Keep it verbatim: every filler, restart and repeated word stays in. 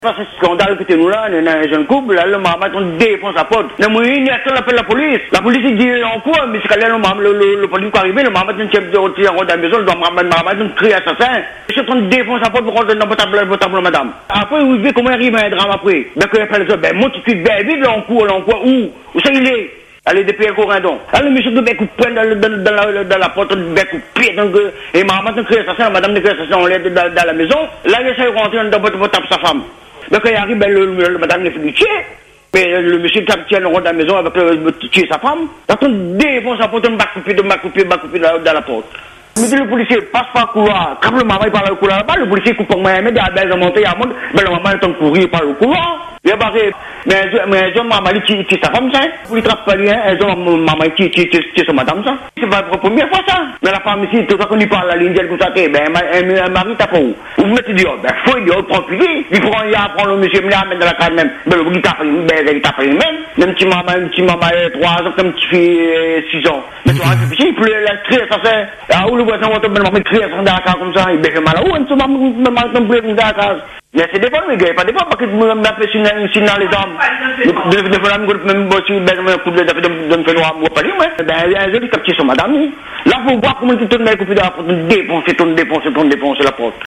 Parce que ce scandale que nous là, on a un jeune couple, là, le maman, on défonce la porte. Le moyen, il appelle la police. La police, il dit en quoi, mais c'est quand le maman, le, le, le police qui arrive, le maman, il chef de rôti en la maison, le maman, maman, il crie assassin. Je suis en défonce la porte pour rentrer dans votre table, votre table, madame. Après, vous voyez comment il arrive un drame après. Ben, que appelle ça, ben, monte tout de suite, ben, vite, là, en cours, là, en quoi, où? Où ça il est? Allez, depuis un corindon. Alors, le monsieur de bec ou prend dans, dans, dans, la, dans la porte, de bec ou pied, donc, et maman, il crie assassin, madame, il crie assassin, on l'aide dans, dans la maison. Là, il essaie de rentrer dans votre table, sa femme. Donc, quand il arrive, ben, le, le, le madame ne fait plus tuer. Mais le monsieur qui tient le rond de la maison avec le, tuer sa femme. Donc, on défonce sa porte, on va couper, on va couper, on va couper dans, dans la porte. Mais le policier passe par le couloir. Quand le maman parle au couloir là-bas, le policier coupe pour moi, mais il y a des montées à monter, ben, le maman est en courir par le couloir. Il a barré. Mais un homme, maman, il tue sa femme, ça. Pour lui trappe pas rien, un homme, maman, il tue sa madame, ça. C'est pas la première fois, ça. Mais la femme ici, tout ça qu'on lui parle, la ligne, comme ça, ben, un mari, t'as pas où. Vous mettez dit, ben, faut, il prend plus vite. Il prend, il apprend le monsieur, il l'amène dans la case même. Ben, il tape, il tape lui-même. Même petit maman, un petit maman, trois ans, comme petit fille, six ans. Mais tu vois, il pleut, la crie, ça c'est. Ah, où le voisin, on va te mettre, il crie, dans la case comme ça, il baisse mal à où, un petit maman, il m'a pleuré dans la case. Mais c'est des fois, mais pas des fois, parce que je m'appelle sur les hommes. De fois, je me même bosser, ben, je me coupe de me faire noir, moi, pas lui, mais, ben, un joli captier sur madame. Là, faut voir comment tu tournes la coupe de la porte, défoncer, tourne, défoncer, tourne, défoncer la porte.